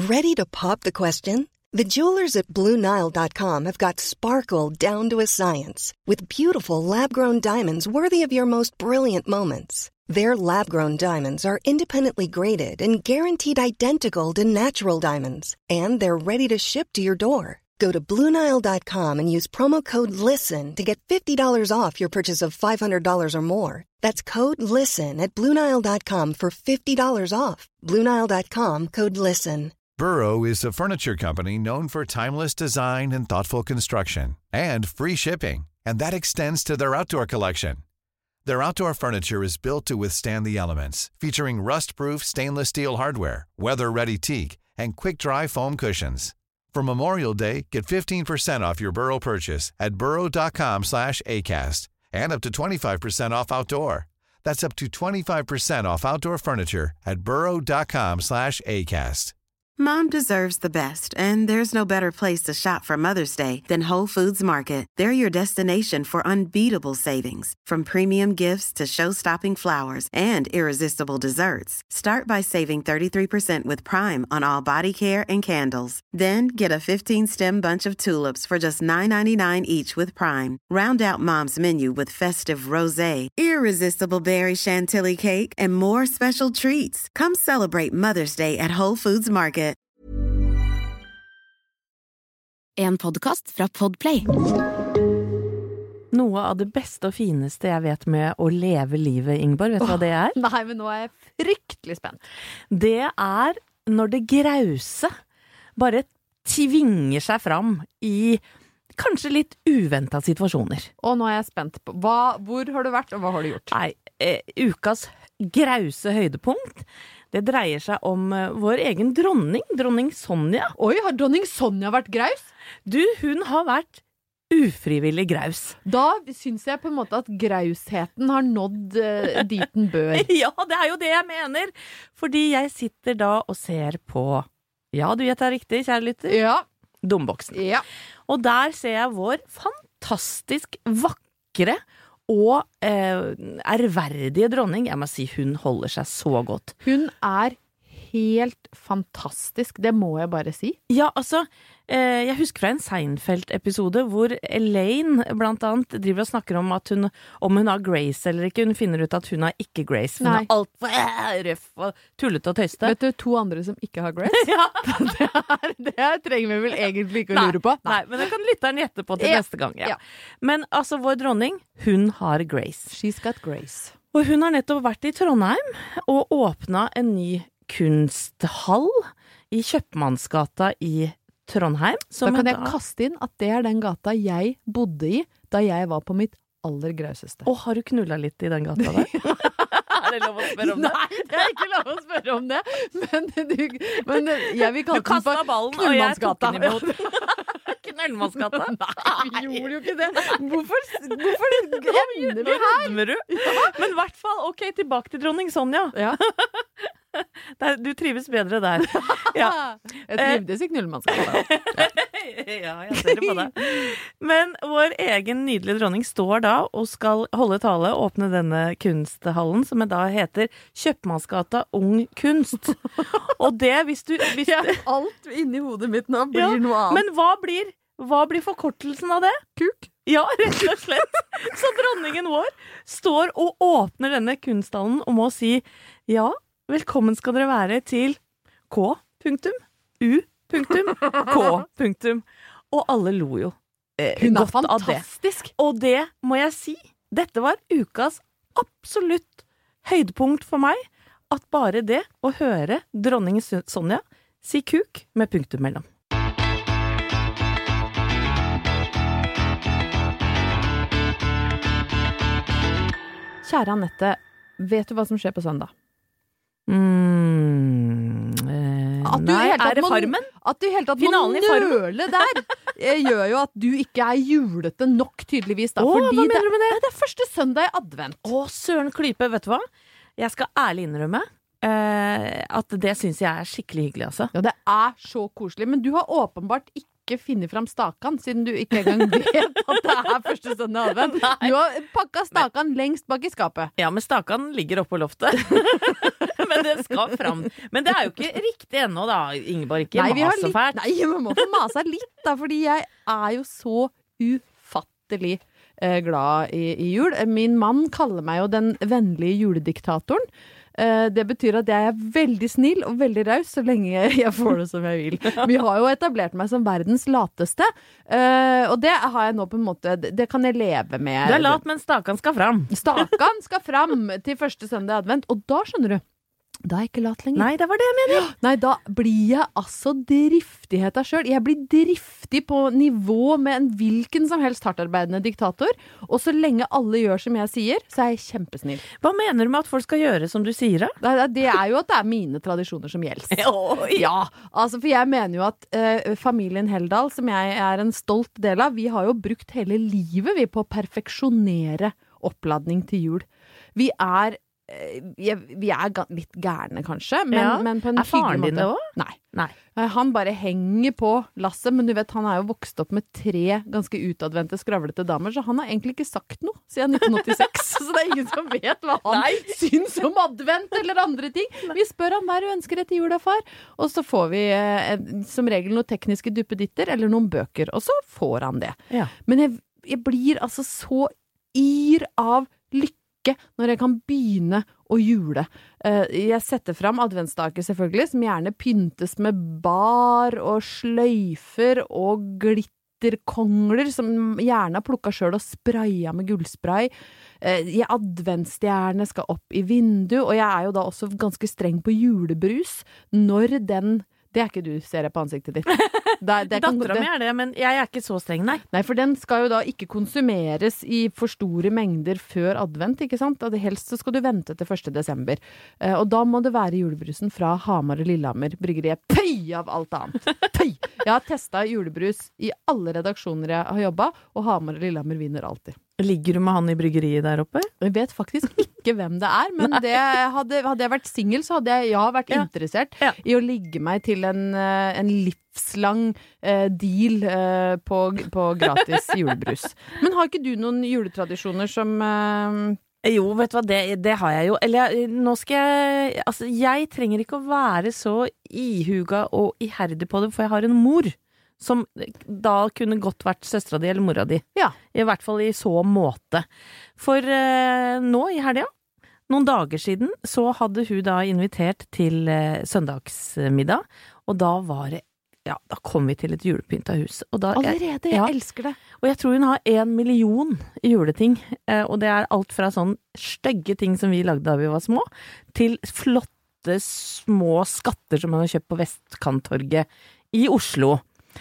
Ready to pop the question? The jewelers at BlueNile.com have got sparkle down to a science with beautiful lab-grown diamonds worthy of your most brilliant moments. Their lab-grown diamonds are independently graded and guaranteed identical to natural diamonds, and they're ready to ship to your door. Go to BlueNile.com and use promo code LISTEN to get $50 off your purchase of $500 or more. That's code LISTEN at BlueNile.com for $50 off. BlueNile.com, code LISTEN. Burrow is a furniture company known for timeless design and thoughtful construction, and free shipping, and that extends to their outdoor collection. Their outdoor furniture is built to withstand the elements, featuring rust-proof stainless steel hardware, weather-ready teak, and quick-dry foam cushions. For Memorial Day, get 15% off your Burrow purchase at burrow.com/ACAST and up to 25% off outdoor. That's up to 25% off outdoor furniture at burrow.com/ACAST. Mom deserves the best, and there's no better place to shop for Mother's Day than Whole Foods Market. They're your destination for unbeatable savings, from premium gifts to show-stopping flowers and irresistible desserts. Start by saving 33% with Prime on all body care and candles. Then get a 15-stem bunch of tulips for just $9.99 each with Prime. Round out Mom's menu with festive rosé, irresistible berry chantilly cake, and more special treats. Come celebrate Mother's Day at Whole Foods Market. En podcast fra Podplay. Noe av det beste og fineste jeg vet med å leve livet, Ingeborg, vet du hva det er? Nei, men nå er jeg fryktelig spent. Det er når det grause bare tvinger seg fram i kanskje litt uventet situasjoner. Og nå er jeg spent på hvor har du vært, og hva har du gjort? Nei, ukas grause høydepunkt, det dreier seg om vår egen dronning Sonja. Oi, har dronning Sonja vært graus? Du, hun har vært ufrivillig graus. Da synes jeg på en måte at grausheten har nådd dit den bør. Ja, det er jo det jeg mener. Fordi jeg sitter da og ser på, ja, du gjetter riktig, kjære lytter, Ja. Domboksen. Ja. Og der ser jeg vår fantastisk vakre og ærverdige dronning. Jeg må si, hun holder seg så godt. Hun er helt fantastisk, det må jeg bare si. Ja, altså, jeg husker fra en Seinfeld-episode hvor Elaine blant annet driver og snakker om at om hun har Grace eller ikke. Hun finner ut at hun har ikke Grace. Hun er alt røff og tullete og tøyste. Vet du, 2 andre som ikke har Grace? Ja. det trenger vi vel egentlig ikke å lure på. Nei, men det kan lytteren gjette på til neste gang. Ja. Men altså, vår dronning, hun har Grace. She's got Grace. Og hun har nettopp vært i Trondheim og åpnet en ny kunsthall i Kjøpmannsgata i Trondheim. Da kan jeg kaste inn at det er den gata jeg bodde i da jeg var på mitt aller grauseste. Og har du knullet litt i den gata der? Er det lov å spørre om det? Nei, det er ikke lov å spørre om det. Men jeg vil kalle den for Knullmannsgata. Knullmannsgata? Nei, vi gjorde jo ikke det. Hvorfor rødmer du? Men i hvert fall, ok, tilbake til dronning Sonja. Ja. Du trives bedre der. Ja. Jeg trivdes i Knullmannsgata. Ja, jeg ser det på deg. Men vår egen nydelige dronning står da og skal holde tale og åpne denne kunsthallen som da heter Kjøpmannsgata Ung Kunst. Og det, hvis du alt inni hodet mitt nå blir noe annet. Men hva blir forkortelsen av det? Kuk? Ja, rett og slett. Så dronningen vår står og åpner denne kunsthallen og må si ja, velkommen skal dere være til K.U. K. Og alle lo jo Hun er godt fantastisk. av det. Og det må jeg si, dette var ukas absolutt høydepunkt for meg, at bare det å høre dronning Sonja si kuk med punktum mellom. Kjære Annette, vet du hva som skjer på søndag? Nei, er det Farmen? At du helt tatt må nøle der gjør jo at du ikke er julete nok, tydeligvis da. Hva mener du med det? Det er første søndag i advent. Søren klype, vet du hva? Jeg skal ærlig innrømme at det synes jeg er skikkelig hyggelig, altså. Ja, det er så koselig, men du har åpenbart ikke ikke finnet fram stakan, siden du ikke engang vet at det første søndag advent. Du har pakket stakan lengst bak i skapet. Ja, men stakan ligger oppe på loftet. Men det skal fram. Men det jo ikke riktig ennå da, Ingeborg. Ikke mas så fælt. Nei, man må få masa litt da, fordi jeg jo så ufattelig glad i jul. Min mann kaller meg jo den vennlige julediktatoren. Det betyr at jeg veldig snill og veldig raus så lenge jeg får det som jeg vil. Vi har jo etablert meg som verdens lateste, og det har jeg nå på en måte, det kan jeg leve med. Du lat, men stakan skal fram. Stakan skal fram til første søndag advent, og da skjønner du, da jeg ikke lat lenger. Nei, det var det jeg mener. Nei, da blir jeg altså driftigheta selv. Jeg blir driftig på nivå med en hvilken som helst hardtarbeidende diktator, og så lenge alle gjør som jeg sier, så jeg kjempesnill. Hva mener du med at folk skal gjøre som du sier da? Det jo at det mine tradisjoner som gjelder. Ja, altså for jeg mener jo at familien Heldal, som jeg en stolt del av, vi har jo brukt hele livet vi på å perfeksjonere oppladning til jul. Vi litt gærne kanskje, men på en hyggelig måte. Faren din det også? Nei. Han bare henger på lasset, men du vet, han jo vokst opp med 3 ganske utadvendte skravlete damer, så han har egentlig ikke sagt noe siden 1986, så det ingen som vet hva han syns om advent eller andre ting. Vi spør han hva du ønsker etter jula, far, og så får vi som regel noen tekniske duppeditter eller noen bøker, og så får han det. Ja. Men jeg blir altså så yr av lykke når jeg kan begynne å jule. Jeg setter fram adventsstaker selvfølgelig, som gjerne pyntes med bar og sløyfer og glitterkongler, som gjerne har plukket selv og sprayet med gullspray. Adventsstjerne skal opp i vindu, og jeg jo da også ganske streng på julebrus når den. Det ikke du, ser jeg på ansiktet ditt. Datteren min det, men jeg ikke så streng, nei. Nei, for den skal jo da ikke konsumeres i for store mengder før advent, ikke sant? Og helst så skal du vente til 1. desember. Og da må det være julebrusen fra Hamar og Lillehammer, bryggeriet pøy av alt annet. Pøy! Jeg har testet julebrus i alle redaksjoner jeg har jobbet, og Hamar og Lillehammer vinner alltid. Ligger du med han i bryggeriet der oppe? Jeg vet faktisk ikke hvem det men hadde jeg vært single, så hadde jeg vært interessert i å ligge meg til en livslang deal på gratis julebrus. Men har ikke du noen juletradisjoner som Jo, vet du hva, det har jeg jo. Eller nå skal jeg trenger ikke å være så ihuga og iherdig på det, for jeg har en mor som da kunne godt vært søstera di eller mora di. Ja. I hvert fall i så måte. For nå i helga, noen dager siden, så hadde hun da invitert til søndagsmiddag, og da var det da kom vi til et julepynta hus. Og da, allerede, jeg elsker det. Og jeg tror hun har 1 million juleting, og det alt fra sånn stygge ting som vi lagde da vi var små, til flotte små skatter som man har kjøpt på Vestkanttorget i Oslo.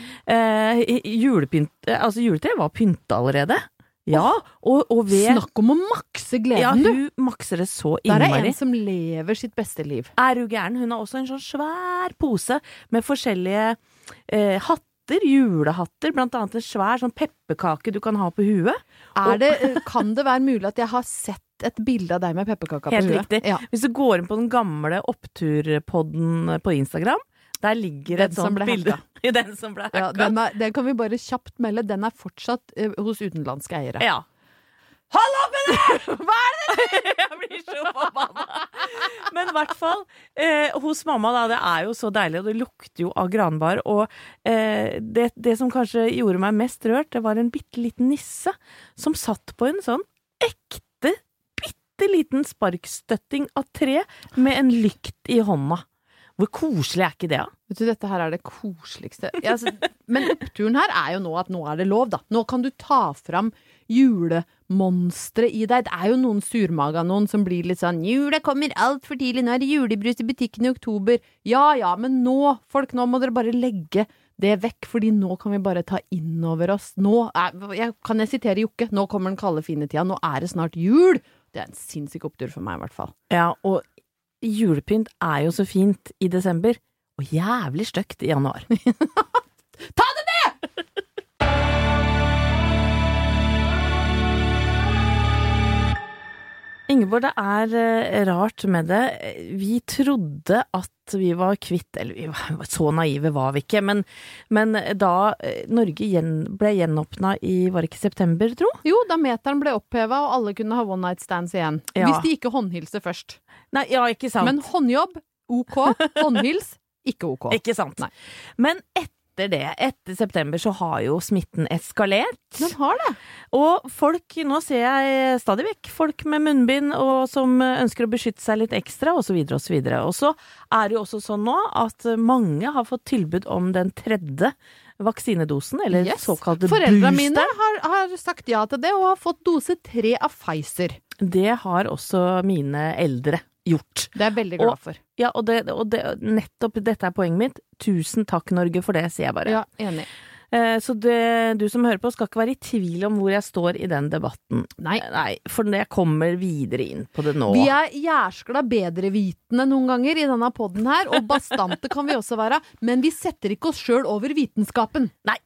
Juletreet var pynta allerede. Ja, og ved snakk om å makse gleden, du. Ja, hun makser det så innmari. Der en som lever sitt beste liv. Du gæren? Hun har også en sånn svær pose med forskjellige hatter, julehatter, blant annet en svær sånn pepperkake du kan ha på huet. Kan det være mulig at jeg har sett et bilde av deg med pepperkaka på huet? Helt riktig. Ja. Hvis du går inn på den gamle oppturpodden på Instagram, der ligger et sånt bilde. Den som ble hacka. Ja, den kan vi bare kjapt melde. Den fortsatt hos utenlandske eiere. Ja. Hold opp med det! Hva det? Jeg blir så forbanna. Men i hvert fall, hos mamma da, det jo så deilig, og det lukter jo av granbar, og det som kanskje gjorde meg mest rørt, det var en bitteliten nisse, som satt på en sånn ekte, bitteliten sparkstøtting av tre, med en lykt i hånda. Hvor koselig ikke det, da? Vet du, dette her det koseligste. Men oppturen her jo nå at nå det lov, da. Nå kan du ta fram julemonstre i deg. Det jo noen surmaga, noen som blir litt sånn, jula kommer alt for tidlig, nå det julebrus i butikken i oktober. Ja, men nå, folk, nå må dere bare legge det vekk, fordi nå kan vi bare ta inn over oss. Nå, kan jeg sitere Jokke, nå kommer den kalde fine tida, nå det snart jul. Det en sinnssyk opptur for meg i hvert fall. Ja, og julepynt jo så fint i desember, og jævlig støkt i januar. Ta det ned! Ingeborg, det rart med det. Vi trodde at vi var kvitt, eller så naive var vi ikke, men da Norge ble gjenåpnet var det ikke september, tro? Jo, da meteren ble opphevet, og alle kunne ha one night stands igjen. Ja. Hvis de ikke håndhilser først. Nei, ja, ikke sant. Men håndjobb, ok. Håndhils, ikke ok. Ikke sant. Nei. Men etter september så har jo smitten eskalert. Den har det. Og folk, nå ser jeg stadig vekk folk med munnbind og som ønsker å beskytte seg litt ekstra, og så videre og så videre. Og så det jo også sånn nå at mange har fått tilbud om den 3. vaksinedosen, eller såkalte booster. Foreldrene mine har sagt ja til det, og har fått dose 3 av Pfizer. Det har også mine eldre gjort. Det jeg veldig glad for. Ja, og nettopp dette poenget mitt. Tusen takk, Norge, for det, sier jeg bare. Ja, enig. Så du som hører på skal ikke være i tvil om hvor jeg står i den debatten. Nei, for jeg kommer videre inn på det nå. Vi jærskla bedre vitende noen ganger i denne podden her, og bastante kan vi også være, men vi setter ikke oss selv over vitenskapen. Nei,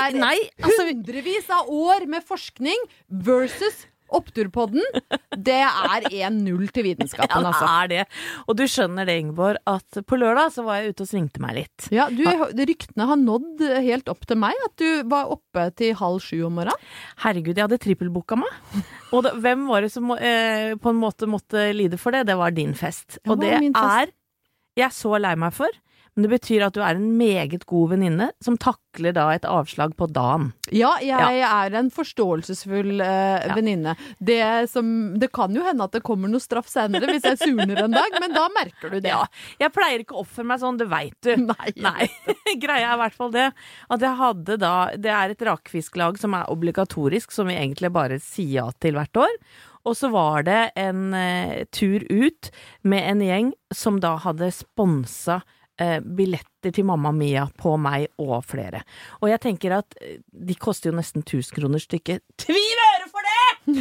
hundrevis av år med forskning versus Oppturpodden, det 1-0 til vitenskapen, altså. Ja, det det. Og du skjønner det, Ingeborg, at på lørdag så var jeg ute og svingte meg litt. Ja, ryktene har nådd helt opp til meg, at du var oppe til 6:30 om morgenen. Herregud, jeg hadde trippelboka meg. Og hvem var det som på en måte måtte lide for det? Det var din fest. Og det jeg så lei meg for. Men det betyr at du en meget god venninne som takler da et avslag på dagen. Ja, jeg en forståelsesfull venninne. Det kan jo hende at det kommer noe straff senere hvis jeg surner en dag, men da merker du det. Ja, jeg pleier ikke å oppføre meg sånn, det vet du. Nei. Greia I hvert fall det, at jeg hadde da, det et rakfisklag som obligatorisk, som vi egentlig bare sier ja til hvert år. Og så var det en tur ut med en gjeng som da hadde sponset billetter til Mamma Mia på meg og flere. Og jeg tenker at de koster jo nesten 1000 kroner stykket. 2 øre for det!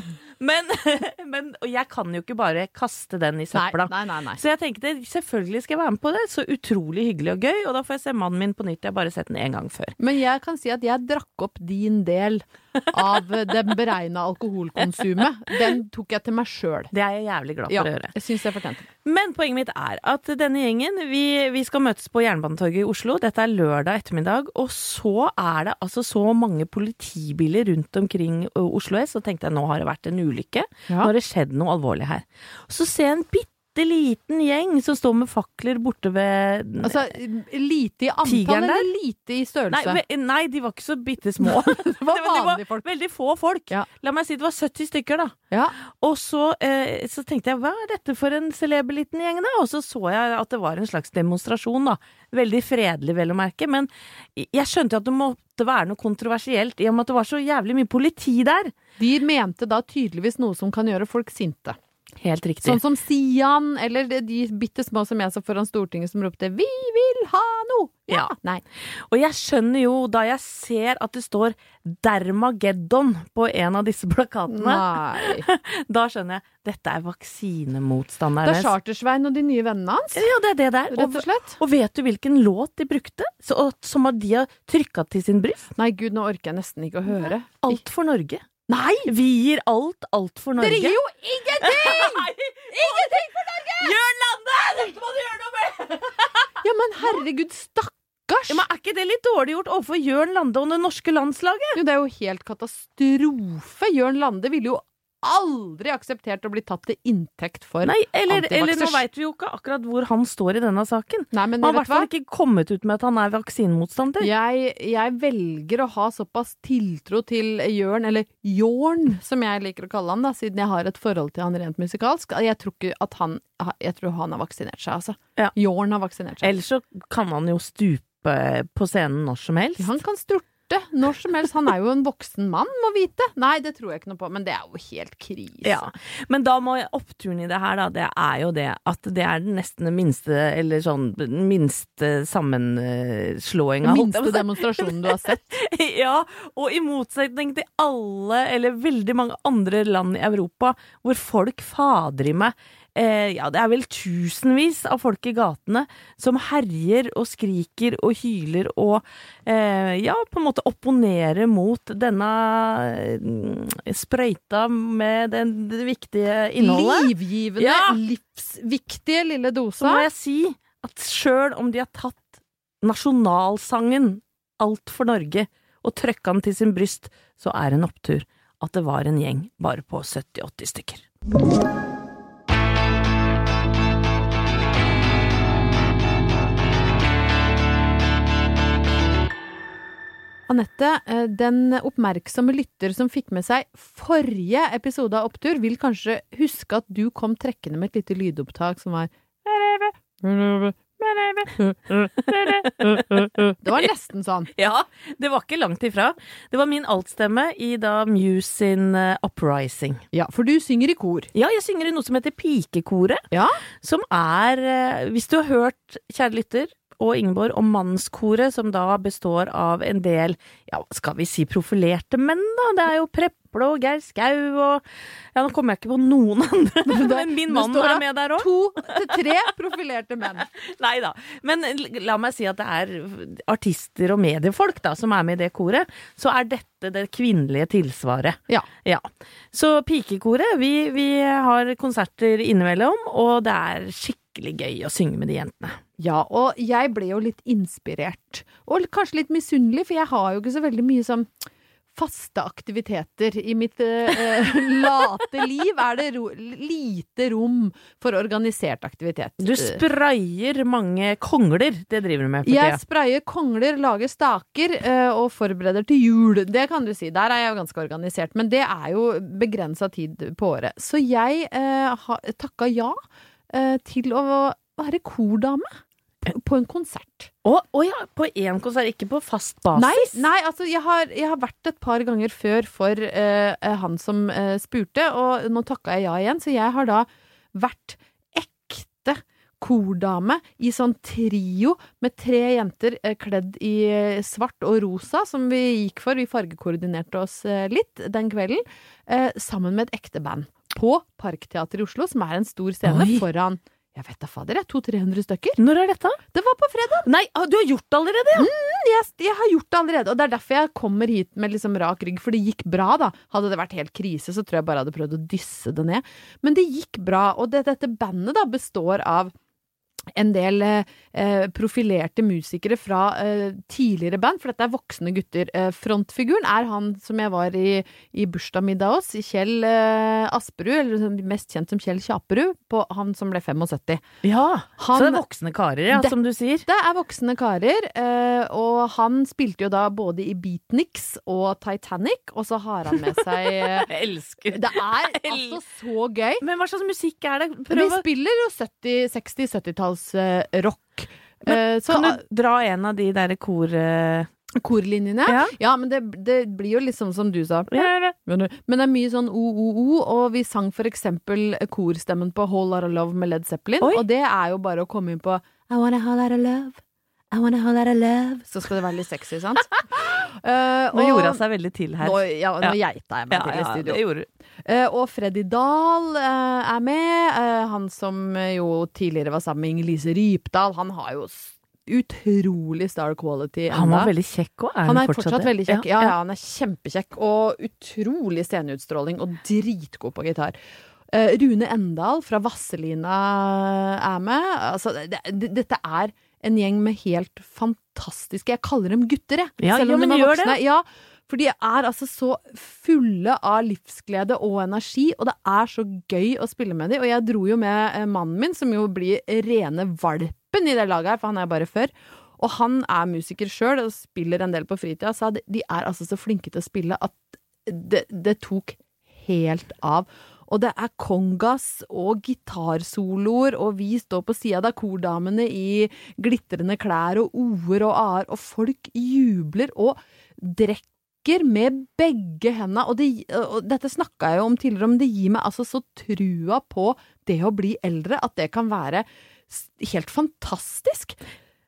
Men og jeg kan jo ikke bare kaste den I søpla. Nei. Så jeg tenkte, selvfølgelig skal jeg være med på det. Så utrolig hyggelig og gøy, og da får jeg se mannen min på nytt. Jeg har bare sett den en gang før. Men jeg kan si at jeg drakk opp din del av den beregnet alkoholkonsumet. Den tok jeg til meg selv. Det jeg jævlig glad for å gjøre. Jeg synes jeg fortjente det. Men poenget mitt at denne gjengen, vi skal møtes på Jernbanetorget I Oslo. Dette lørdag ettermiddag, og så det altså så mange politibiler rundt omkring Oslo S, og tenkte jeg, nå har det vært en ulykke. Nå har det skjedd noe alvorlig her. Så ser jeg en bitteliten gjeng som står med fakler borte ved Altså, lite I antall eller lite I størrelse? Nei, de var ikke så bittesmå. Det var vanlige folk. Veldig få folk. Ja. La meg si det var 70 stykker da. Ja. Og så tenkte jeg, hva dette for en celeber liten gjeng da? Og så jeg at det var en slags demonstrasjon da. Veldig fredelig, vel å merke, men jeg skjønte at det måtte være noe kontroversielt I og med at det var så jævlig mye politi der. De mente da tydeligvis noe som kan gjøre folk sinte. Helt riktig. Sånn som Sian, eller de bittesmå som jeg så foran Stortinget som ropte «Vi vil ha noe!» Ja, nei. Og jeg skjønner jo, da jeg ser at det står Dermageddon på en av disse plakatene, da skjønner jeg, dette vaksinemotstandernes. Det Chartersvein og de nye vennene hans? Ja, det det der. Rett og slett. Og vet du hvilken låt de brukte? Som de har trykket til sin bryst? Nei, Gud, nå orker jeg nesten ikke å høre. Alt for Norge. Nei! Vi gir alt for Norge. Dere gir jo ingenting! Ingenting for Norge! Jørn Lande! Dette må du gjøre noe med! Ja, men herregud, stakkars! Ja, men ikke det litt dårlig gjort overfor Jørn Lande og det norske landslaget? Jo, det jo helt katastrofe. Jørn Lande ville jo aldri akseptert å bli tatt til inntekt for eller nå vet vi jo ikke akkurat hvor han står I denne saken. Nei, men han har I hvert fall ikke kommet ut med at han vaksinemotstander. Jeg velger å ha såpass tiltro til Jørn, eller Jorn, som jeg liker å kalle han da, siden jeg har et forhold til han rent musikalsk. Jeg tror han har vaksinert seg, altså. Ja. Jorn har vaksinert seg. Ellers så kan han jo stupe på scenen når som helst. Han kan styrte når som helst. Han jo en voksen mann, må vite. Nei, det tror jeg ikke noe på, men det jo helt krise. Ja, men da må oppturen I det her da, det jo det at det den nesten det minste, eller sånn, minste sammenslåingen. Minste demonstrasjonen du har sett. Ja, og I motsetning til alle, eller veldig mange andre land I Europa, hvor folk fader I meg ja, det vel tusenvis av folk i gatene som herjer og skriker og hyler og ja, på en måte opponerer mot denne sprøyta med det viktige innholdet. Livgivende, livsviktige lille dosa. Så må jeg si at selv om de har tatt nasjonalsangen Alt for Norge og trøkket den til sin bryst, så det en opptur at det var en gjeng bare på 70-80 stykker. Anette, den oppmerksomme lytter som fikk med seg forrige episode av Opptur, vil kanskje huske at du kom trekkende med et lite lydopptak som var det var nesten sånn. Ja, det var ikke langt ifra. Det var min altstemme i da Muse sin Uprising. Ja, for du synger i kor. Ja, jeg synger i noe som heter Pikekoret. Ja. Som hvis du har hørt, kjære lytter, og Ingeborg, om mannskoret, som da består av en del, ja, skal vi si profilerte menn da? Det jo Preple og Geir Skau og, ja, nå kommer jeg ikke på noen andre, men min mann med der også. 2 til 3 profilerte menn. Neida, men la meg si at det artister og mediefolk da, som med i det koret, så dette det kvinnelige tilsvaret. Ja. Ja. Så Pikekoret, vi har konserter innimellom, og det skikkelig gøy å synge med de jentene. Ja, og jeg ble jo litt inspirert, og kanskje litt misunnelig, for jeg har jo ikke så veldig mye sånn faste aktiviteter i mitt late liv. Det lite rom for organisert aktivitet. Du sprayer mange kongler, det driver du med for tida. Jeg sprayer kongler, lager staker og forbereder til jul. Det kan du si, der jeg jo ganske organisert, men det jo begrenset tid på året. Så jeg takket ja til å være kordame på en konsert. Ja, på en konsert, ikke på fast basis? Nei, altså jeg har vært et par ganger før for han som spurte, og nå takket jeg ja igjen, så jeg har da vært ekte kordame i sånn trio med 3 jenter kledd i svart og rosa, som vi gikk for. Vi fargekoordinerte oss litt den kvelden, sammen med et ekte band på Parkteater i Oslo, som en stor scene foran, jeg vet da fader, 200-300 stykker. Når dette? Det var på fredag. Nei, du har gjort det allerede, ja? Jeg har gjort det allerede, og det derfor jeg kommer hit med liksom rak rygg, for det gikk bra da. Hadde det vært helt krise, så tror jeg bare jeg hadde prøvd å dysse det ned. Men det gikk bra, og dette bandet da består av en del profilerte musikere fra tidligere band, for dette voksne gutter. Frontfiguren han som jeg var i bursdagsmiddag hos, Kjell Asperud, eller mest kjent som Kjell Kjaperud, han som ble 75. Ja, så det voksne karer, ja, som du sier. Det voksne karer, og han spilte jo da både i Beatniks og Titanic, og så har han med seg Jeg elsker det altså så gøy. Men hva slags musikk det? Vi spiller jo 60-70-tall rock. Så kan du dra en av de der korlinjene? Ja, men det blir jo liksom som du sa. Men det mye sånn o, og vi sang for eksempel korstemmen på Whole Lotta Love med Led Zeppelin, og det jo bare å komme inn på I want a whole lot of love, I want a whole lot of love, så skal det være litt sexy, sant? Nå gjorde han seg veldig til her. Nå geita jeg meg til i studio. Det gjorde du. Og Freddy Dahl med, han som jo tidligere var sammen med Inger-Lise Rypdal. Han har jo utrolig star quality enda. Han var veldig kjekk også, han fortsatt veldig kjekk. Ja, han kjempekjekk, og utrolig sceneutstråling, og dritgod på gitar. Rune Endal fra Vasselina med. Altså, dette en gjeng med helt fantastiske, jeg kaller dem gutter, selv om de gjør voksne. Ja, for de altså så fulle av livsglede og energi, og det så gøy å spille med dem. Og jeg dro jo med mannen min, som jo blir rene valpen i det laget her, for han bare før. Og han musiker selv, og spiller en del på fritida, så de altså så flinke til å spille at det tok helt av. Og det kongas og gitarsoloer, og vi står på siden av kordamene i glittrende klær og oer og ar, og folk jubler og drekker med begge hendene, og dette snakket jeg jo om tidligere, om det gir meg altså så trua på det å bli eldre, at det kan være helt fantastisk.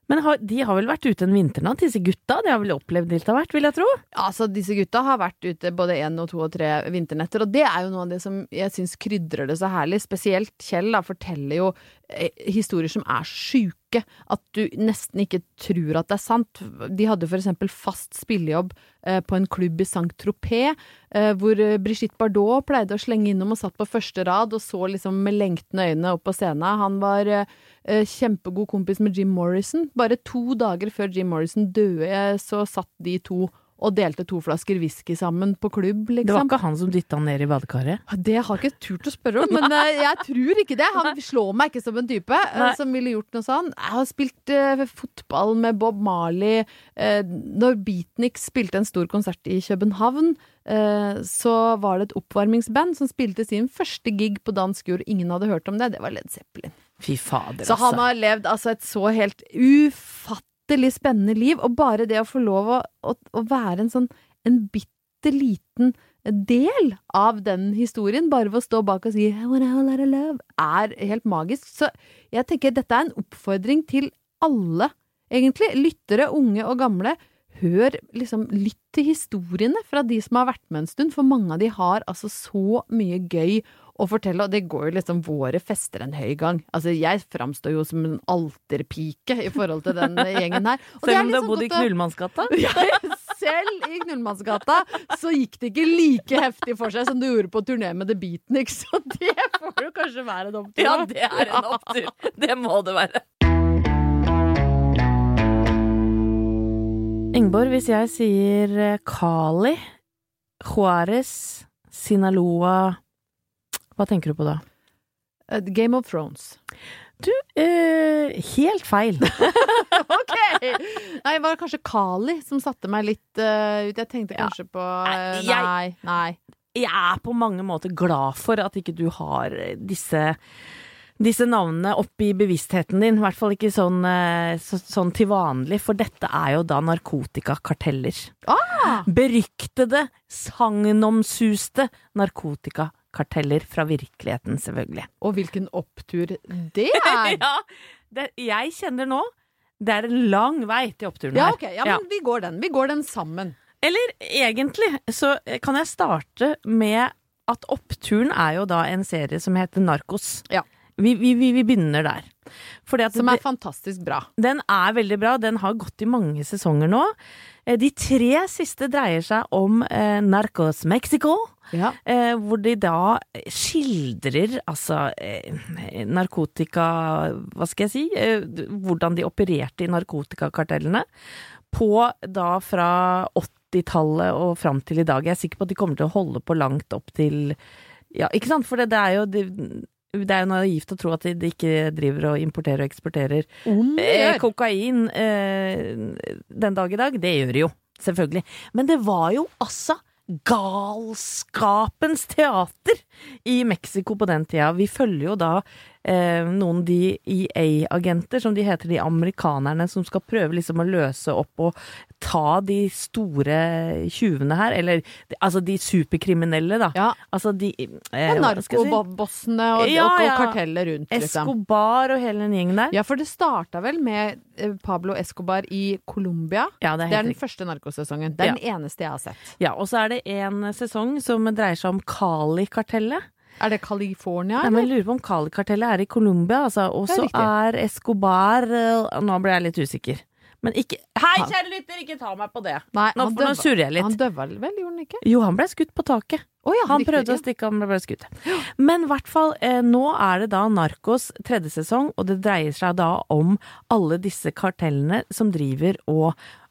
Men de har vel vært ute en vinternatt, disse gutta? De har vel opplevd litt av hvert, vil jeg tro? Altså, disse gutta har vært ute både 1, 2 og 3 vinternetter, og det er jo noe av det som jeg synes krydrer det så herlig. Spesielt Kjell da, forteller jo historier som er syke, at du nesten ikke tror at det er sant. De hadde for eksempel fast spillejobb på en klubb i Saint-Tropez, hvor Brigitte Bardot pleide å slenge innom og satt på første rad og så liksom med lengtende øyne opp på scenen. Han var kjempegod kompis med Jim Morrison. Bare 2 dager før Jim Morrison døde, så satt de 2 og delte 2 flasker whisky sammen på klubb, liksom. Det var ikke han som dyttet han ned i badekaret? Det har jeg ikke turt å spørre om, men jeg tror ikke det. Han slår meg ikke som en type som ville gjort noe sånn. Jeg har spilt fotball med Bob Marley. Når Beatniks spilte en stor konsert i København, så var det et oppvarmingsband som spilte sin første gig på dansk jord. Ingen hadde hørt om det. Det var Led Zeppelin. Fy fader, så han har levd et så helt ufattelig spennende liv, og bare det å få lov å være en bitte liten del av den historien, bare ved å stå bak og si I wanna have a lot of love, helt magisk. Så jeg tenker dette en oppfordring til alle, egentlig, lyttere, unge og gamle. Lytt til historiene fra de som har vært med en stund, for mange av de har altså så mye gøy å fortelle, og det går jo liksom våre fester en høy gang. Altså, jeg framstår jo som en alterpike i forhold til den gjengen her. Og selv om du har bodd i Knullmannsgata? Selv i Knullmannsgata så gikk det ikke like heftig for seg som du gjorde på turné med The Beatniks, så det får jo kanskje være en opptur. Ja, det en opptur. Det må det være. Ingeborg, hvis jeg sier Kali, Juarez, Sinaloa, hva tenker du på da? Game of Thrones. Du, helt feil. Ok! Nei, det var kanskje Kali som satte meg litt ut. Jeg tenkte kanskje på Nei. Jeg på mange måter glad for at ikke du har disse navnene opp i bevisstheten din, i hvert fall ikke sånn til vanlig, for dette jo da narkotikakarteller. Beryktede, sagnomsuste narkotikakarteller fra virkeligheten, selvfølgelig. Og hvilken opptur det er! Ja, jeg kjenner nå, det en lang vei til oppturen her. Ja, ok, ja, men vi går den sammen. Eller egentlig, så kan jeg starte med at oppturen jo da en serie som heter Narcos. Ja. Vi begynner der. Som fantastisk bra. Den veldig bra, den har gått i mange sesonger nå. De 3 siste dreier seg om Narcos Mexico, hvor de da skildrer narkotika, hva skal jeg si, hvordan de opererte i narkotikakartellene på da fra 80-tallet og fram til i dag. Jeg sikker på at de kommer til å holde på langt opp til, ja, ikke sant, for det jo det jo naivt å tro at de ikke driver og importerer og eksporterer kokain den dag i dag. Det gjør de jo, selvfølgelig. Men det var jo galskapens teater i Mexico på den tida. Vi følger jo da noen DEA-agenter, som de heter, de amerikanerne, som skal prøve liksom å løse opp og ta de store tjuvene her, eller de superkriminelle da. Ja. Narkobossene og kartellet rundt. Liksom. Escobar og hele den gjengen der. Ja, for det startet vel med Pablo Escobar i Colombia. Ja, det den første narkosesongen. Det den eneste jeg har sett. Ja, og så det en sesong som dreier seg om Cali-kartellet. Det California? Nei, men jeg lurer på om Cali-kartellet i Colombia, og så Escobar, nå ble jeg litt usikker. Men ikke, hei kjære lytter, ikke ta meg på det. Nei, nå surrer jeg litt. Han døver vel, gjorde han ikke? Jo, han ble skutt på taket. Han prøvde å stikke, han ble skutt. Men i hvert fall, nå det da Narcos 3. sesong, og det dreier seg da om alle disse kartellene som driver og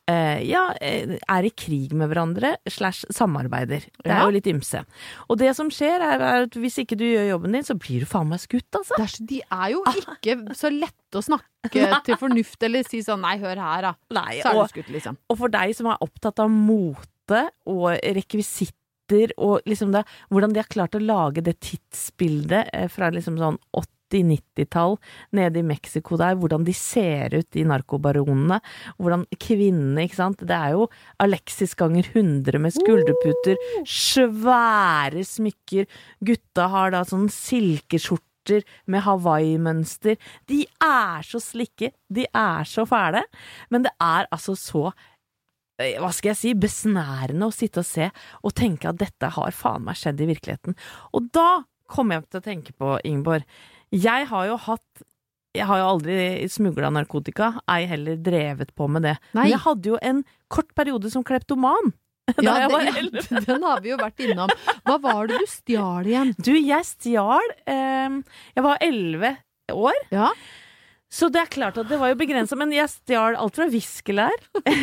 i krig med hverandre / samarbeider. Det jo litt ymse. Og det som skjer at hvis ikke du gjør jobben din, så blir du faen meg skutt, altså. De jo ikke så lette å snakke til fornuft, eller si sånn, nei, hør her da. Nei, så du skutt, liksom. Og for deg som opptatt av mote og rekvisitter, og liksom det, hvordan de har klart å lage det tidsbildet fra liksom sånn 80-90-tall nede i Mexico der, hvordan de ser ut, de narkobaronene, hvordan kvinnene, ikke sant? Det jo Alexis ganger 100 med skulderputer, svære smykker, gutta har da sånn silkeskjorte skjorter med Hawaii-mønster. De så slikke, de så fæle, men det altså så, hva skal jeg si, besnærende å sitte og se og tenke at dette har faen meg skjedd i virkeligheten. Og da kom jeg til å tenke på, Ingeborg, jeg har jo aldri smuglet narkotika, ei heller drevet på med det. Nei. Men jeg hadde jo en kort periode som kleptoman. Da jeg var 11. Den har vi jo vært innom. Hva var det du stjal igjen? Du, jeg stjal, jeg var 11 år. Ja. Så det klart at det var jo begrenset, men jeg stjal alt fra viskelær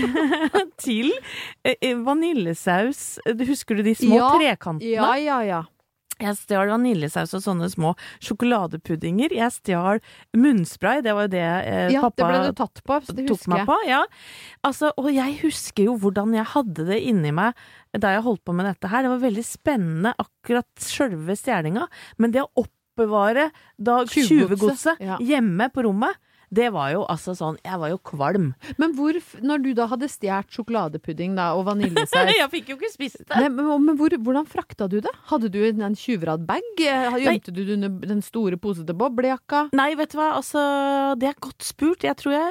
til vanillesaus. Husker du de små trekantene? Ja. Jeg stjal vanillesaus og sånne små sjokoladepuddinger. Jeg stjal munnspray, det var jo det pappa det ble du tatt på, så det tok meg på. Ja. Altså, og jeg husker jo hvordan jeg hadde det inni meg da jeg holdt på med dette her. Det var veldig spennende akkurat selve stjerninga, men det å oppbevare da tjuvegodset hjemme på rommet, det var jo altså sånn, jeg var jo kvalm. Men når du da hadde stjert sjokoladepudding da, og vanillesaus Jeg fikk jo ikke spist det. Nei, men hvordan frakta du det? Hadde du en tjuvradbag? Gjemte du det under den store pose til boblejakka? Nei, vet du hva, altså, det godt spurt. Jeg tror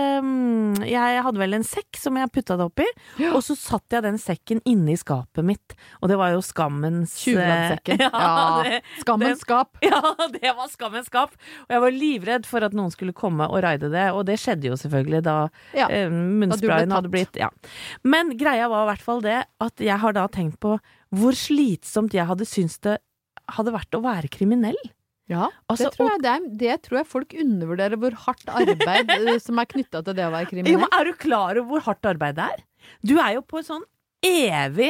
jeg hadde vel en sekk som jeg puttet det oppi, og så satt jeg den sekken inne i skapet mitt. Og det var jo skammens... Tjuvradsekken. Skammens skap. Ja, det var skammens skap. Og jeg var livredd for at noen skulle komme og raide det, og det skjedde jo selvfølgelig da munnsprayen hadde blitt, Men greia var i hvert fall det, at jeg har da tenkt på hvor slitsomt jeg hadde syntes det hadde vært å være kriminell. Ja, altså, det tror jeg folk undervurderer hvor hardt arbeid som knyttet til det å være kriminell. Ja, men du klar over hvor hardt arbeid det Du jo på et sånn evig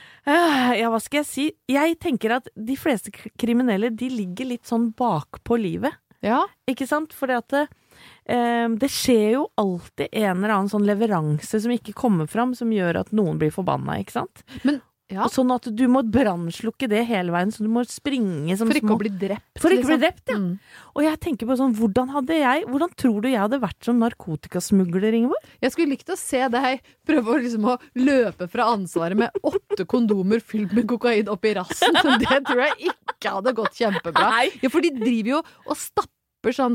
hva skal jeg si? Jeg tenker at de fleste kriminelle, de ligger litt sånn bak på livet. Ja. Ikke sant? Fordi at det skjer jo alltid en eller annen sånn leveranse som ikke kommer fram, som gjør at noen blir forbanna, ikke sant? Men Og sånn at du må brannslukke det hele veien, så du må springe som for ikke å bli drept. For ikke å bli drept, Og jeg tenker på sånn, hvordan tror du jeg hadde vært som narkotikasmugler, Ingeborg? Jeg skulle likt å se deg prøve å løpe fra ansvaret med 8 kondomer fylt med kokain opp i rassen, men det tror jeg ikke hadde gått kjempebra. Ja, for de driver jo og stapper sånn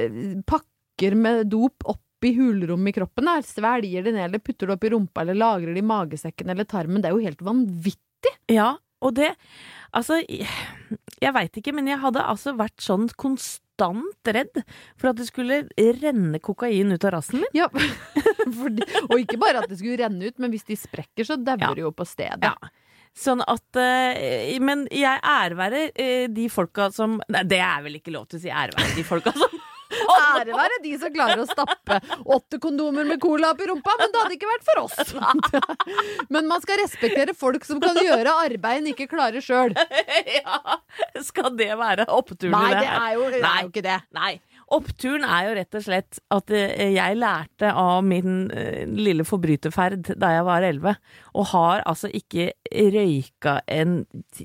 pakker med dop opp i hulrom i kroppen, svelger det ned, eller putter det opp i rumpa, eller lagrer det i magesekken eller tarmen. Det jo helt vanvittig. Ja, og det, altså, jeg vet ikke, men jeg hadde altså vært sånn konstant redd for at det skulle renne kokain ut av rassen min. Ja, og ikke bare at det skulle renne ut, men hvis de sprekker, så dauer det jo på stedet. Ja. Sånn at, men jeg ærværer de folka som, nei, det vel ikke lov til å si ærværer de folka som Ære være de som klarer å stappe 8 kondomer med cola opp i rumpa, men det hadde ikke vært for oss. Men man skal respektere folk som kan gjøre arbeid en ikke klarer selv. Ja, skal det være oppturen i det? Nei, det er jo ikke det. Nei, oppturen jo rett og slett at jeg lærte av min lille forbryterferd da jeg var 11, og har altså ikke røyka en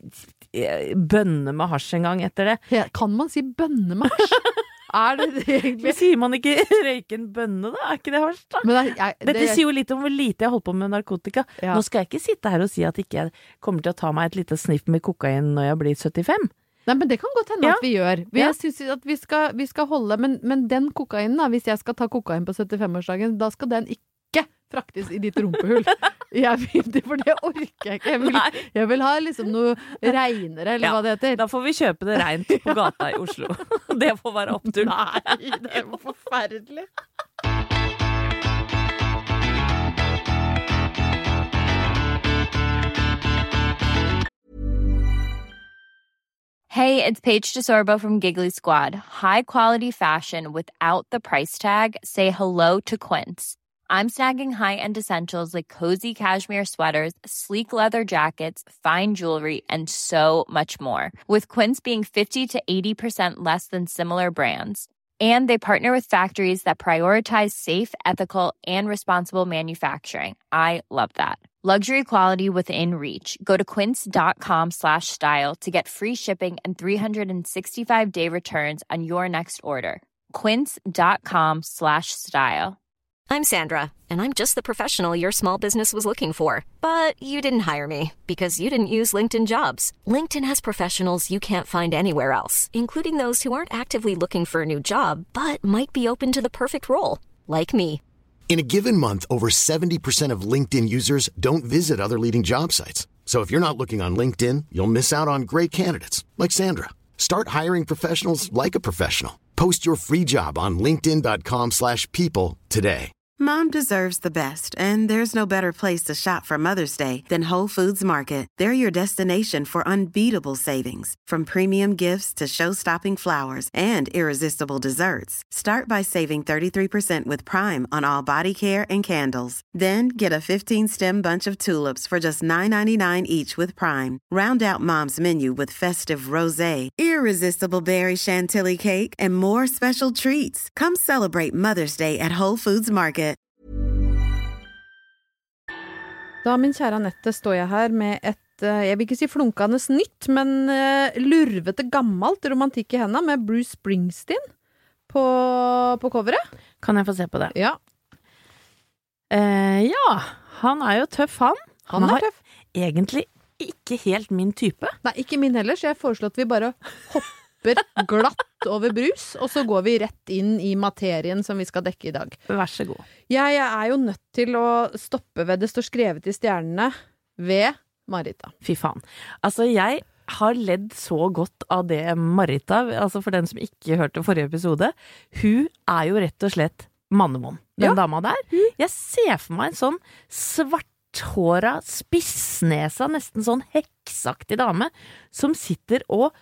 bønne med hasj en gang etter det. Kan man si bønne med hasj? Det egentlig? Sier man ikke røyke en bønne da? Ikke det hasj da? Men Dette sier jo litt om hvor lite jeg holdt på med narkotika. Ja. Nå skal jeg ikke sitte her og si at ikke jeg kommer til å ta meg et lite sniff med kokain når jeg blir 75. Nei, men det kan godt hende at vi gjør. Jeg synes at vi skal holde, men den kokainen da, hvis jeg skal ta kokain på 75-årsdagen, da skal den ikke fraktes i ditt rumpehull. For det orker jeg ikke. Jeg vil ha liksom noe reinere, eller hva det heter. Da får vi kjøpe det reint på gata i Oslo. Det får være opptur. Nei, det jo forferdelig. Hey, it's Paige DeSorbo from Giggly Squad. High quality fashion without the price tag. Say hello to Quince. I'm snagging high-end essentials like cozy cashmere sweaters, sleek leather jackets, fine jewelry, and so much more. With Quince being 50 to 80% less than similar brands. And they partner with factories that prioritize safe, ethical, and responsible manufacturing. I love that. Luxury quality within reach. Go to quince.com/style to get free shipping and 365-day returns on your next order. Quince.com/style. I'm Sandra, and I'm just the professional your small business was looking for. But you didn't hire me because you didn't use LinkedIn Jobs. LinkedIn has professionals you can't find anywhere else, including those who aren't actively looking for a new job, but might be open to the perfect role, like me. In a given month, over 70% of LinkedIn users don't visit other leading job sites. So if you're not looking on LinkedIn, you'll miss out on great candidates, like Sandra. Start hiring professionals like a professional. Post your free job on linkedin.com/people today. Mom deserves the best, and there's no better place to shop for Mother's Day than Whole Foods Market. They're your destination for unbeatable savings, from premium gifts to show-stopping flowers and irresistible desserts. Start by saving 33% with Prime on all body care and candles. Then get a 15-stem bunch of tulips for just $9.99 each with Prime. Round out Mom's menu with festive rosé, irresistible berry chantilly cake, and more special treats. Come celebrate Mother's Day at Whole Foods Market. Da, min kjære Anette, står jeg her med et, jeg vil ikke si flunkende nytt, men lurvete gammelt romantikk i hendene med Bruce Springsteen på coveret. Kan jeg få se på det? Ja. Ja, han er jo tøff, han. Han er tøff. Egentlig ikke helt min type. Nei, ikke min heller, så jeg foreslår at vi bare hopper glatt over brus, og så går vi rett inn i materien som vi skal dekke i dag. Vær så god. Jeg er jo nødt til å stoppe ved det står skrevet i stjernene ved Marita. Fy faen. Altså, jeg har ledd så godt av det Marita, altså for den som ikke hørte forrige episode. Hun er jo rett og slett mannevond. Den dama der. Jeg ser for meg en sånn svarthåra, spissnesa, nesten sånn heksaktig dame, som sitter og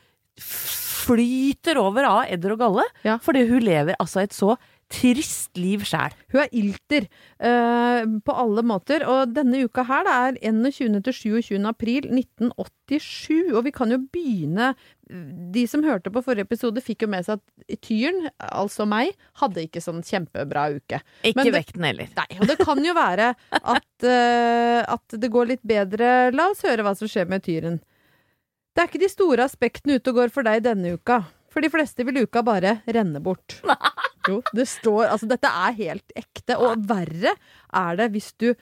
flyter over av edder og galle, fordi hun lever altså et så trist liv selv. Hun er ilter på alle måter, og denne uka her det er 21. til 27. april 1987, og vi kan jo begynne, de som hørte på forrige episode fikk jo med seg at Tyren, altså meg, hadde ikke sånn kjempebra uke. Ikke vekten heller. Nei, og det kan jo være at det går litt bedre. La oss høre hva som skjer med Tyren. Det er ikke de store aspektene ute og går for deg denne uka. For de fleste vil uka bare renne bort. Jo, det står, altså dette er helt ekte, og verre er det hvis du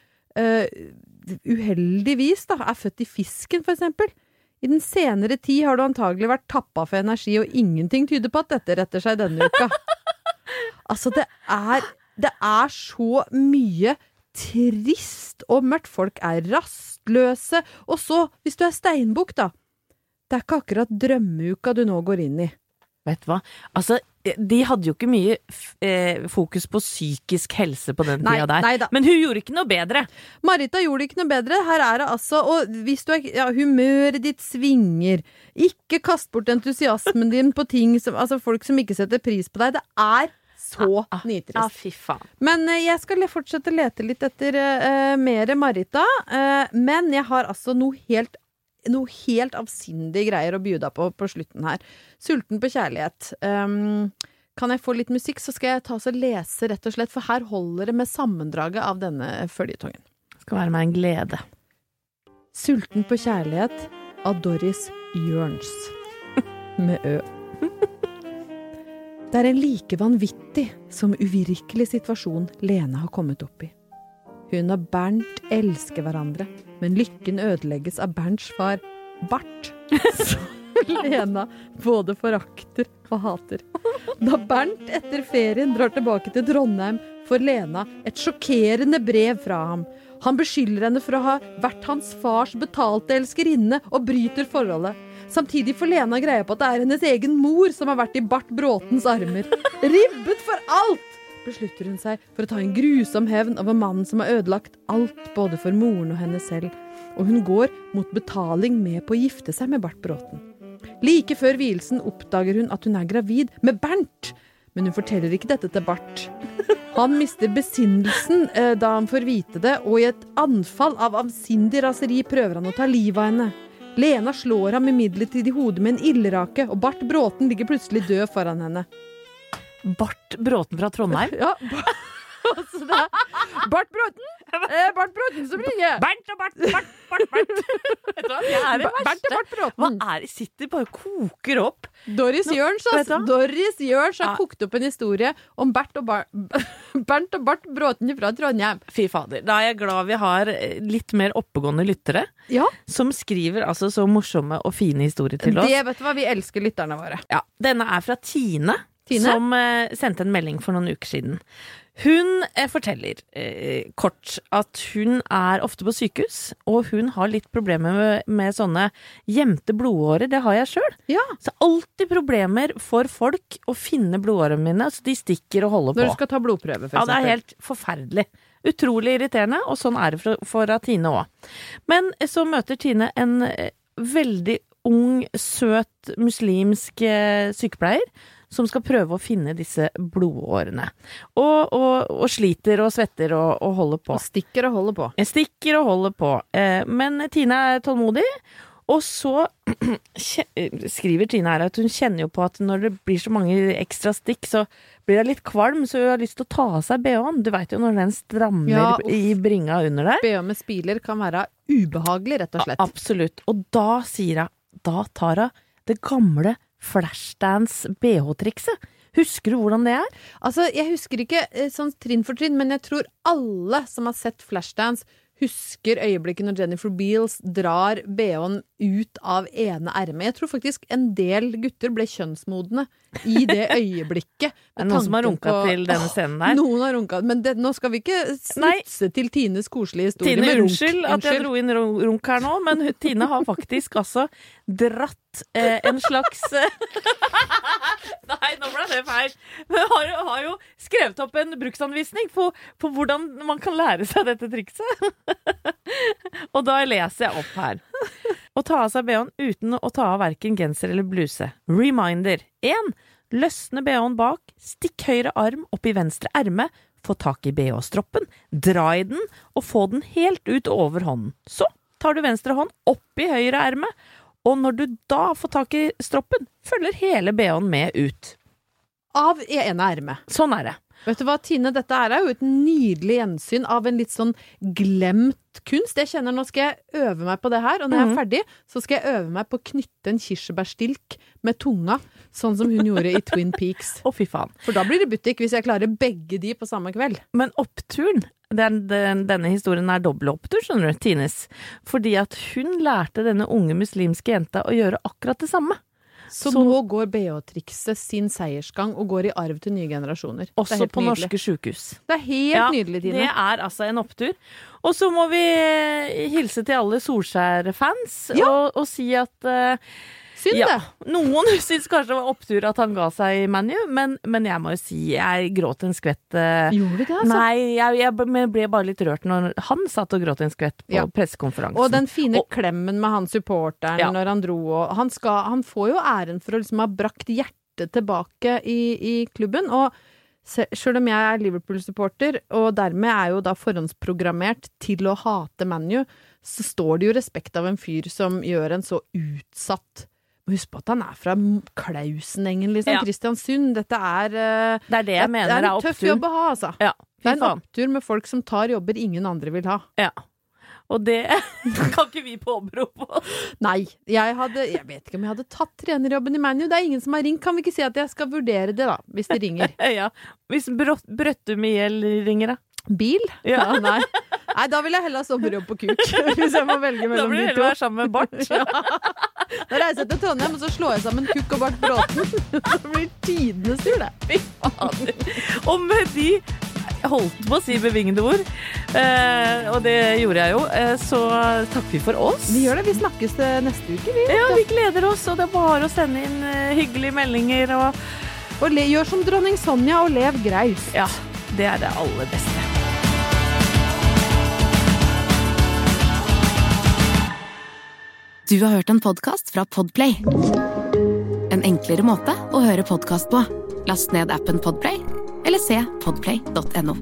uheldigvis da, er født i fisken for eksempel. I den senere tid har du antagelig vært tappet for energi, og ingenting tyder på at dette retter seg denne uka. Altså det er så mye trist og mørkt. Folk er rastløse, og så, hvis du er steinbukk da, det er ikke akkurat drømmeuka du nå går inn i. Vet du hva? Altså, de hadde jo ikke mye fokus på psykisk helse på den tida der. Neida. Men hun gjorde ikke noe bedre. Marita gjorde ikke noe bedre. Her er det altså, og hvis du humøret ditt svinger, ikke kast bort entusiasmen din på ting som, altså folk som ikke setter pris på deg. Det er så nitrist. Ja, fy faen. Men jeg skal fortsette lete litt etter mer Marita, men jeg har altså noe helt avsindige greier å bjuda på slutten her. Sulten på kjærlighet. Kan jeg få litt musikk, så skal jeg ta og lese rett og slett, for her holder det med sammendraget av denne føljetongen. Det skal være meg en glede. Sulten på kjærlighet av Doris Jørns. Med Ø. Det er en like vanvittig som uvirkelig situasjon Lena har kommet opp i. Hun og Bernt elsker hverandre, men lykken ødelegges av Bernts far, Bart, som Lena både forakter og hater. Da Bernt etter ferien drar tilbake til Trondheim, får Lena et sjokkerende brev fra ham. Han beskylder henne for å ha vært hans fars betalte elskerinne og bryter forholdet. Samtidig får Lena greie på at det er hennes egen mor som har vært i Bart Bråtens armer. Ribbet for alt! Beslutter hun seg for å ta en grusom hevn av en mann som har ødelagt alt, både for moren og henne selv. Og hun går mot betaling med på å gifte seg med Bart Bråten. Like før vielsen oppdager hun at hun er gravid med Bernt, men hun forteller ikke dette til Bart. Han mister besinnelsen da han får vite det, og i et anfall av avsindig raseri prøver han å ta livet av henne. Lena slår ham imidlertid i hodet med en illerake, og Bart Bråten ligger plutselig død foran henne. Bart Bråten fra Trondheim? Ja. Så det Bart Bråten som ringer. Bernt og Bart. Vet du hva, det er det Bernt og verste. Bart Bråten. Hva er det? Sitter bare og koker opp. Doris Jørns, vet du hva? Doris Jørns har Ja. kokt opp en historie om Bernt og Bart Bråten fra Trondheim. Fy fader, da er jeg glad vi har litt mer oppegående lyttere, Ja, som skriver altså så morsomme og fine historier til oss. det vet du hva, vi elsker lytterne våre. Ja, denne er fra Tine, som sendte en melding for noen uker siden. Hun forteller kort at hun er ofte på sykehus, og hun har litt problemer med sånne gjemte blodårer. Det har jeg selv. Ja. Så alltid problemer for folk å finne blodårene mine, så de stikker og holder på. Når du skal ta blodprøve, for Ja, det er eksempel. helt forferdelig. Utrolig irriterende, og sånn er det for Tine også. Men så møter Tine en veldig ung, søt, muslimsk sykepleier, som skal prøve å finne disse blodårene. Og sliter og svetter og holder på. Og stikker og holder på. Jeg stikker og holder på. Men Tine er tålmodig, og så skriver Tine her at hun kjenner jo på at når det blir så mange ekstra stikk, så blir det litt kvalm, så hun har lyst til å ta av seg BH-en. Du vet jo når den strammer i bringa under der. BH med spiler kan være ubehagelig, rett og slett. Absolutt. Og da sier hun, da tar hun det gamle Flashdance BH-trikset. Husker du hvordan det er? Altså, jeg husker ikke sånn trinn for trinn, men jeg tror alle som har sett Flashdance husker øyeblikket når Jennifer Beals drar BH-en ut av ene ermet. Jeg tror faktisk en del gutter ble kjønnsmodne i det øyeblikket. Er det noen som har runket til denne scenen der? Noen har runket, men nå skal vi ikke snutse til Tines koselige historie. Tine, med runk. unnskyld at jeg dro inn runk her nå, men Tine har faktisk altså dratt en slags Nei, nå ble det feil. Hun har jo skrevet opp en bruksanvisning på hvordan man kan lære seg dette trikset. Og da leser jeg opp her. Å ta av seg BH-en uten å ta av hverken genser eller bluse. Reminder 1. Løsne BH-en bak, stikk høyre arm opp i venstre erme, få tak i BH-stroppen, dra i den og få den helt ut over hånden. Så tar du venstre hånd opp i høyre erme, og når du da får tak i stroppen, følger hele BH-en med ut. Av ene ermet. Sånn er det. Vet du hva, Tine, dette er jo et nydelig gjensyn av en litt sånn glemt kunst. Jeg kjenner, nå skal jeg øve meg på det her, og når jeg er ferdig, så skal jeg øve meg på å knytte en kirsebærstilk med tunga, sånn som hun gjorde i Twin Peaks. Å, fy faen. For da blir det butikk hvis jeg klarer begge de på samme kveld. Men oppturen, denne historien er dobbel opptur, skjønner du, Tines. Fordi at hun lærte denne unge muslimske jenta å gjøre akkurat det samme. Så nå går BH-trikset sin seiersgang og går i arv til nye generasjoner. Også på norske sykehus. Det er helt nydelig, Tine. Det er altså en opptur. Og så må vi hilse til alle Solskjær-fans og si at Synd det. Noen synes kanskje det var opptur at han ga seg i ManU, men jeg må jo si, jeg gråt en skvett. Gjorde du det, altså? Nei, jeg ble bare litt rørt når han satt og gråt en skvett på pressekonferansen. Og den fine klemmen med han supporteren når han dro, og han får jo æren for å liksom ha brakt hjertet tilbake i klubben, og selv om jeg er Liverpool-supporter, og dermed er jo da forhåndsprogrammert til å hate ManU, så står det jo respekt av en fyr som gjør en så utsatt. Husk på at han er fra Klausenengen, liksom. Kristiansund. Dette er det jeg mener er opptur. Det er en tøff jobb å ha, altså. Ja, det er en opptur med folk som tar jobber ingen andre vil ha. Ja. Og det kan ikke vi påberope oss. Nei, jeg vet ikke om jeg hadde tatt trenerjobben i ManU. Det er ingen som har ringt. Kan vi ikke si at jeg skal vurdere det da, hvis de ringer? Ja, hvis Brøttumiel ringer da. Bil? Ja. Nei, da vil jeg heller ha sommerjobb på kuk. Hvis jeg må velge mellom de to. Da blir det heller være sammen med Bart. Da reiser jeg til Trondheim, og så slår jeg sammen Kuk og Bart Bråten. Det blir tidenes tur, det. Fy faen. Og med de holdt på å si bevingede ord, og det gjorde jeg jo, så takker vi for oss. Vi gjør det, vi snakkes neste uke, vi. Ja, vi gleder oss, og det er bare å sende inn hyggelige meldinger. Og gjør som dronning Sonja og lev graus. Ja, det er det aller beste. Du har hørt en podcast fra Podplay. En enklere måte å høre podcast på. Last ned appen Podplay, eller se podplay.no.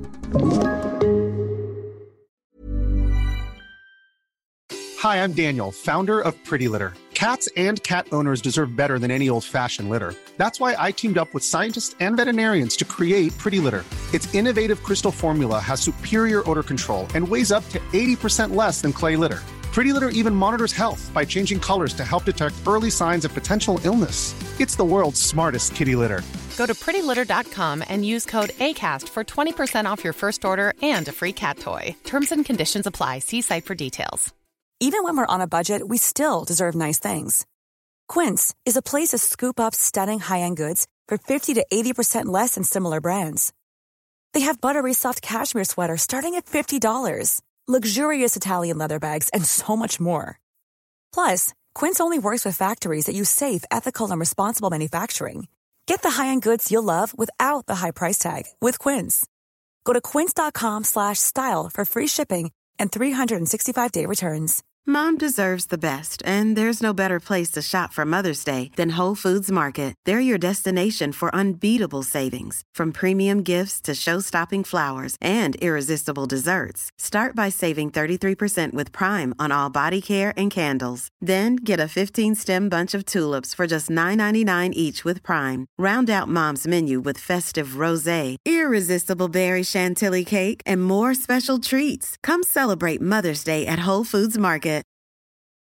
Hi, I'm Daniel, founder of Pretty Litter. Cats and cat owners deserve better than any old-fashioned litter. That's why I teamed up with scientists and veterinarians to create Pretty Litter. Its innovative crystal formula has superior odor control and weighs up to 80% less than clay litter. Pretty Litter even monitors health by changing colors to help detect early signs of potential illness. It's the world's smartest kitty litter. Go to prettylitter.com and use code ACAST for 20% off your first order and a free cat toy. Terms and conditions apply. See site for details. Even when we're on a budget, we still deserve nice things. Quince is a place to scoop up stunning high-end goods for 50 to 80% less than similar brands. They have buttery soft cashmere sweaters starting at $50, luxurious Italian leather bags, and so much more. Plus, Quince only works with factories that use safe, ethical, and responsible manufacturing. Get the high-end goods you'll love without the high price tag with Quince. Go to quince.com/style for free shipping and 365-day returns. Mom deserves the best, and there's no better place to shop for Mother's Day than Whole Foods Market. They're your destination for unbeatable savings, from premium gifts to show-stopping flowers and irresistible desserts. Start by saving 33% with Prime on all body care and candles. Then get a 15-stem bunch of tulips for just $9.99 each with Prime. Round out Mom's menu with festive rosé, irresistible berry chantilly cake, and more special treats. Come celebrate Mother's Day at Whole Foods Market.